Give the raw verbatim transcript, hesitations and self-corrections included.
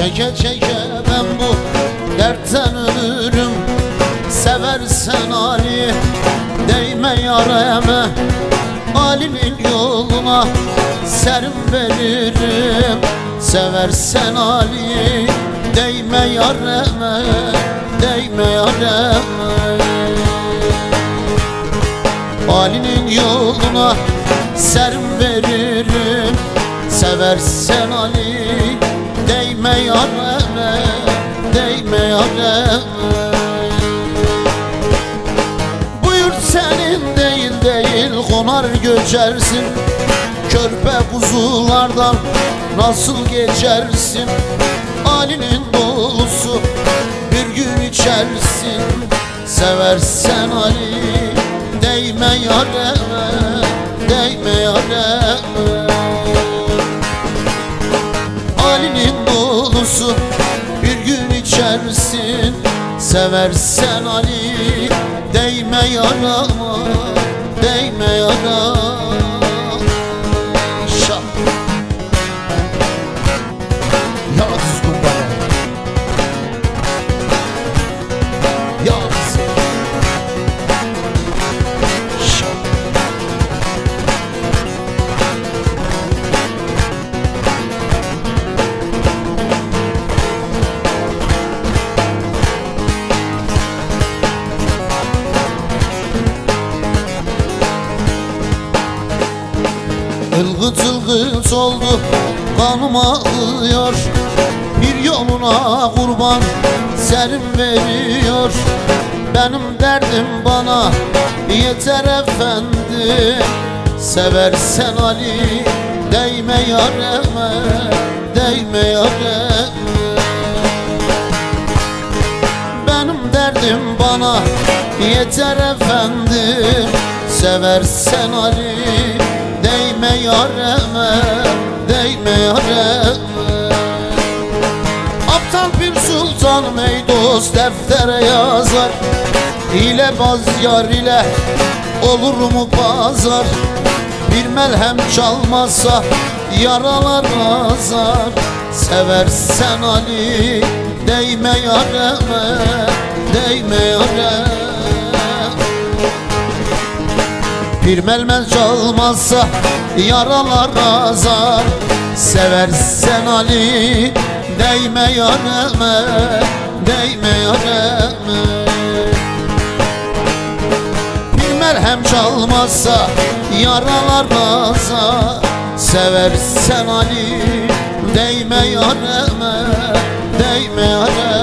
Çeke çeke ben bu dertten ölürüm. Seversen Ali değme yareme, Ali'nin yoluna serim veririm. Seversen Ali değme yareme, değme yareme. Ali'nin yoluna serim veririm. Seversen Ali değme yareme, değme yareme. Bu yurt senin değil değil, konar göçersin. Körpe kuzulardan nasıl geçersin? Ali'nin dolusu bir gün içersin. Seversen Ali değme yareme, değme yareme. Ali'nin dolusu bir gün içersin. Seversen Ali değme yarama, değme yarama. Yaz kurbanı, yaz. Ilgıt ılgıt oldu kanım ağlıyor. Bir yoluna kurban serim veriyor. Benim derdim bana yeter efendim. Seversen Ali değme yareme, değme yareme. Benim derdim bana yeter efendim. Seversen Ali değme yareme, değme yareme. Aptal bir sultanım ey dost deftere yazar. Hilebaz yar ile olur mu pazar? Bir melhem çalmazsa yaralar azar. Seversen Ali değme yareme, değme yareme. Bir melmel çalmazsa yaralar azar. Seversen Ali değme yareme, değme yareme. Bir merhem çalmazsa yaralar azar. Seversen Ali değme yareme, değme yareme.